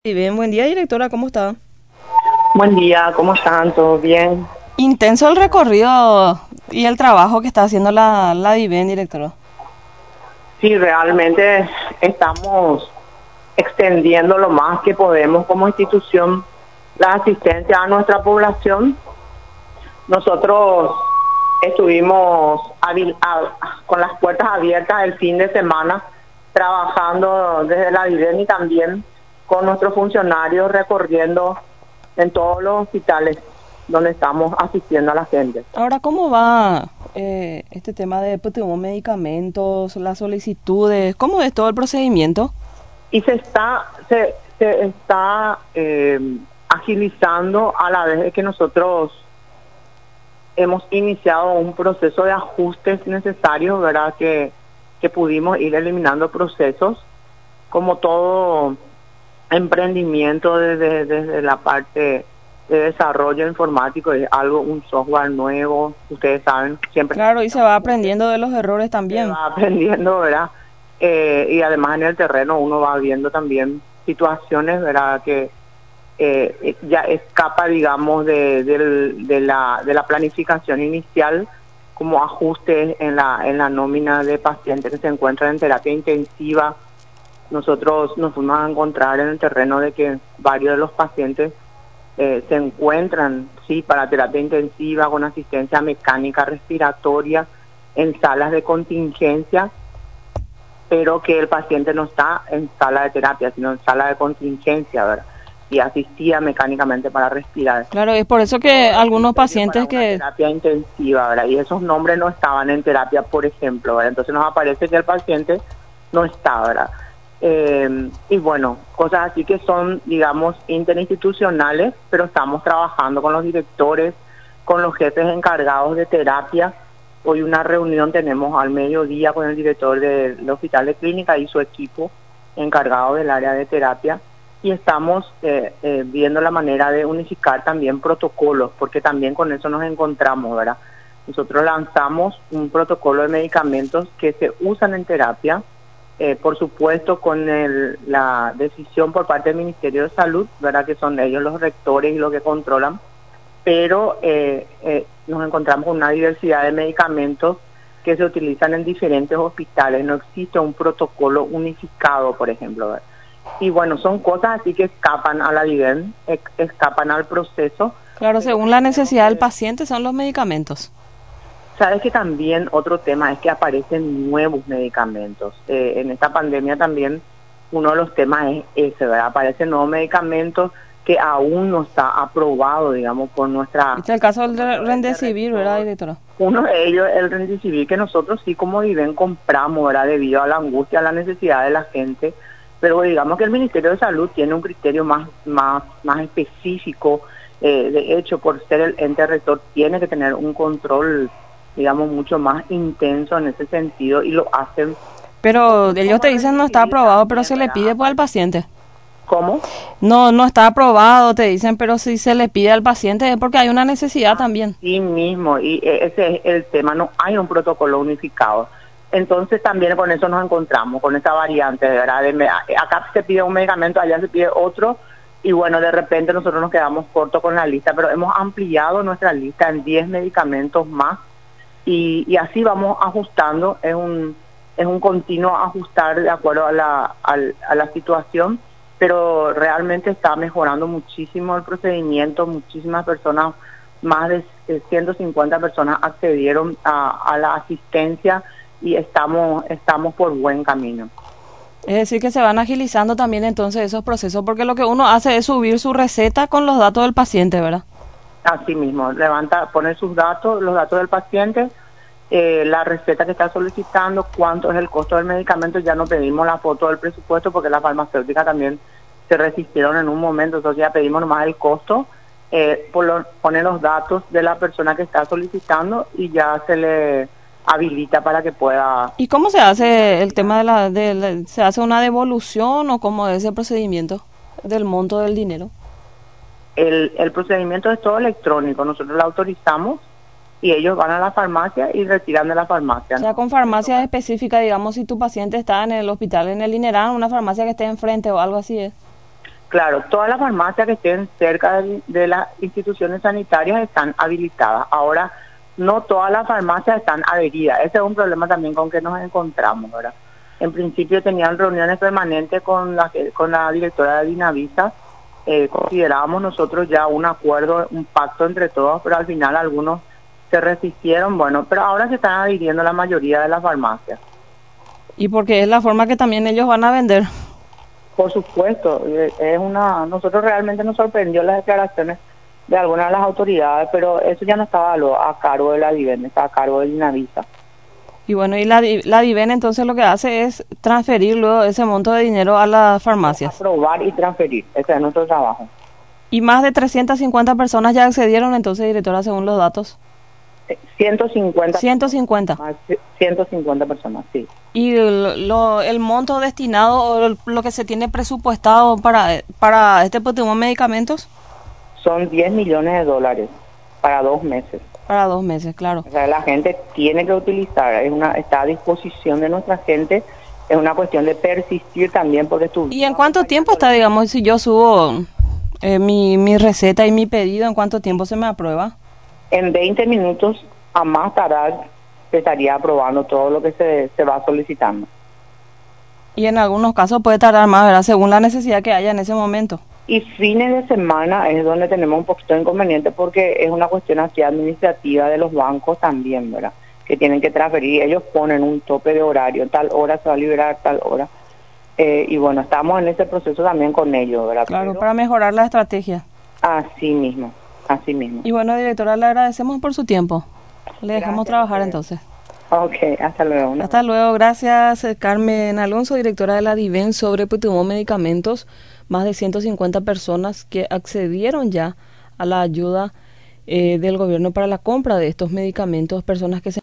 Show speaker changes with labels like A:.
A: Sí, bien, buen día, directora, ¿cómo está?
B: Buen día, ¿cómo están? ¿Todo bien?
A: Intenso el recorrido y el trabajo que está haciendo la Viven, directora.
B: Sí, realmente estamos extendiendo lo más que podemos como institución la asistencia a nuestra población. Nosotros estuvimos con las puertas abiertas el fin de semana trabajando desde la Viven y también con nuestros funcionarios recorriendo en todos los hospitales donde estamos asistiendo a la gente.
A: Ahora, ¿cómo va este tema de PTU, medicamentos, las solicitudes? ¿Cómo es todo el procedimiento?
B: Y se está agilizando a la vez de que nosotros hemos iniciado un proceso de ajustes necesarios, ¿verdad? Que pudimos ir eliminando procesos, como todo emprendimiento desde la parte de desarrollo informático, es algo, un software nuevo, ustedes saben, siempre
A: Claro, y se
B: necesita
A: va
B: ajustes,
A: aprendiendo de los errores
B: se
A: también.
B: va aprendiendo, ¿verdad? Y además en el terreno uno va viendo también situaciones, ¿verdad? Que ya escapa, digamos, de la planificación inicial, como ajustes en la nómina de pacientes que se encuentran en terapia intensiva. Nosotros nos fuimos a encontrar en el terreno de que varios de los pacientes se encuentran, sí, para terapia intensiva con asistencia mecánica respiratoria en salas de contingencia, pero que el paciente no está en sala de terapia, sino en sala de contingencia, ¿verdad? Y asistía mecánicamente para respirar.
A: Claro, es por eso que
B: Todo en
A: algunos
B: serio para
A: pacientes
B: una
A: que...
B: terapia intensiva, ¿verdad? Y esos nombres no estaban en terapia, por ejemplo, ¿verdad? Entonces nos aparece que el paciente no está, ¿verdad? Y bueno, cosas así que son, digamos, interinstitucionales, pero estamos trabajando con los directores, con los jefes encargados de terapia. Hoy una reunión tenemos al mediodía con el director del Hospital de Clínica y su equipo encargado del área de terapia, y estamos viendo la manera de unificar también protocolos, porque también con eso nos encontramos, ¿verdad? Nosotros lanzamos un protocolo de medicamentos que se usan en terapia, por supuesto con la decisión por parte del Ministerio de Salud, ¿verdad? Que son ellos los rectores y los que controlan, pero nos encontramos con una diversidad de medicamentos que se utilizan en diferentes hospitales. No existe un protocolo unificado, por ejemplo, ¿verdad? Y bueno, son cosas así que escapan a la viven, escapan al proceso,
A: Claro,
B: pero
A: según
B: que
A: la
B: tenemos
A: necesidad del
B: que...
A: paciente son los medicamentos.
B: Sabes que también otro tema es que aparecen nuevos medicamentos. En esta pandemia también uno de los temas es ese, ¿verdad? Aparecen nuevos medicamentos que aún no está aprobado, digamos,
A: Este es el caso
B: por
A: del
B: nuestro ente
A: Remdesivir, ¿verdad,
B: rector.
A: directora?
B: Uno de ellos es el Remdesivir, que nosotros sí como Viven compramos, ¿verdad? Debido a la angustia, a la necesidad de la gente, pero digamos que el Ministerio de Salud tiene un criterio más específico. De hecho, por ser el ente rector, tiene que tener un control, digamos, mucho más intenso en ese sentido, y lo hacen
A: Pero ellos
B: como
A: te dicen no está
B: recibir
A: aprobado, pero
B: también,
A: se le
B: ¿verdad?
A: pide pues al paciente.
B: ¿Cómo?
A: No, no está aprobado, te dicen, pero si se le pide al paciente es porque hay una necesidad también.
B: Sí mismo, y ese es el tema, no hay un protocolo unificado. Entonces también con eso nos encontramos, con esa variante, ¿verdad? Acá se pide un medicamento, allá se pide otro, y bueno, de repente nosotros nos quedamos cortos con la lista, pero hemos ampliado nuestra lista en 10 medicamentos más, y así vamos ajustando, es un continuo ajustar de acuerdo a la situación, pero realmente está mejorando muchísimo el procedimiento. Muchísimas personas, más de 150 personas accedieron a la asistencia, y estamos por buen camino.
A: Es decir, que se van agilizando también entonces esos procesos, porque lo que uno hace es subir su receta con los datos del paciente, ¿verdad?
B: Así mismo, pone sus datos, los datos del paciente, la receta que está solicitando, cuánto es el costo del medicamento. Ya no pedimos la foto del presupuesto porque las farmacéuticas también se resistieron en un momento, entonces ya pedimos nomás el costo, pone los datos de la persona que está solicitando y ya se le habilita para que pueda...
A: ¿Y cómo se hace el tema se hace una devolución o cómo es el procedimiento del monto del dinero?
B: El procedimiento es todo electrónico, nosotros lo autorizamos y ellos van a la farmacia y retiran de la farmacia,
A: O sea,
B: ¿no?
A: con farmacias específicas, digamos, si tu paciente está en el hospital, en el INERAN, una farmacia que esté enfrente o algo así es.
B: Claro, todas las farmacias que estén cerca de las instituciones sanitarias están habilitadas. Ahora, no todas las farmacias están adheridas. Ese es un problema también con que nos encontramos, ¿verdad? En principio tenían reuniones permanentes con la directora de Dinavisa. Considerábamos nosotros ya un acuerdo, un pacto entre todos, pero al final algunos se resistieron, bueno, pero ahora se están adhiriendo la mayoría de las farmacias.
A: Y porque es la forma que también ellos van a vender.
B: Por supuesto, nosotros realmente nos sorprendió las declaraciones de algunas de las autoridades, pero eso ya no estaba a cargo de la DIVEN, estaba a cargo de Dinavisa.
A: Y bueno, y la DIVEN entonces lo que hace es transferir luego ese monto de dinero a las farmacias.
B: Aprobar y transferir, ese es nuestro trabajo.
A: Y más de 350 personas ya accedieron entonces, directora, según los datos.
B: 150.
A: 150.
B: 150 personas, sí.
A: ¿Y el monto destinado o lo que se tiene presupuestado para este tipo de medicamentos?
B: Son 10 millones de dólares para 2 meses.
A: Para 2 meses, claro.
B: O sea, la gente tiene que utilizar, está a disposición de nuestra gente, es una cuestión de persistir también porque
A: ¿Y en cuánto tiempo está, digamos, si yo subo mi receta y mi pedido, en cuánto tiempo se me aprueba?
B: En 20 minutos a más tardar se estaría aprobando todo lo que se va solicitando.
A: Y en algunos casos puede tardar más, ¿verdad? Según la necesidad que haya en ese momento.
B: Y fines de semana es donde tenemos un poquito de inconveniente porque es una cuestión así administrativa de los bancos también, ¿verdad? Que tienen que transferir, ellos ponen un tope de horario, tal hora se va a liberar, tal hora. Y bueno, estamos en ese proceso también con ellos, ¿verdad?
A: Claro, para mejorar la estrategia.
B: Así mismo, así mismo.
A: Y bueno, directora, le agradecemos por su tiempo. Le dejamos trabajar entonces.
B: Ok, hasta luego.
A: Hasta luego, gracias Carmen Alonso, directora de la DIVEN sobre medicamentos. Más de 150 personas que accedieron ya a la ayuda del gobierno para la compra de estos medicamentos, personas que se